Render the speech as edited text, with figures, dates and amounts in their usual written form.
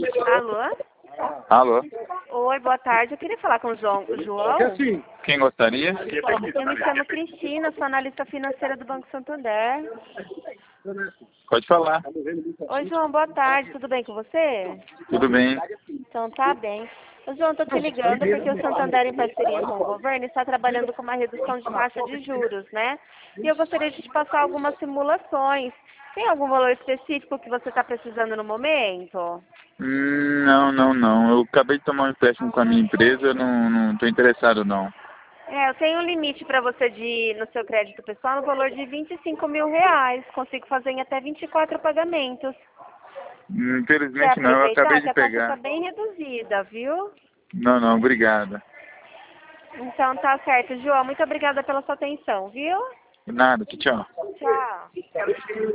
Alô? Alô? Oi, boa tarde. Eu queria falar com o João. João? Quem gostaria? Eu me chamo Cristina, sou analista financeira do Banco Santander. Pode falar. Oi, João, boa tarde. Tudo bem com você? Tudo bem. Então tá bem. Ô, João, tô te ligando porque o Santander, em parceria com o governo, está trabalhando com uma redução de taxa de juros, né? E eu gostaria de te passar algumas simulações. Tem algum valor específico que você está precisando no momento? Não. Eu acabei de tomar um empréstimo com a minha empresa, eu não tô interessado não. Eu tenho um limite para você no seu crédito pessoal no valor de R$ 25.000. Consigo fazer em até 24 pagamentos. Quer Infelizmente não, eu aproveitar acabei que de a taxa está pegar. bem reduzida, viu? Não, obrigada. Então tá certo, João. Muito obrigada pela sua atenção, viu? Nada, tchau. Tchau.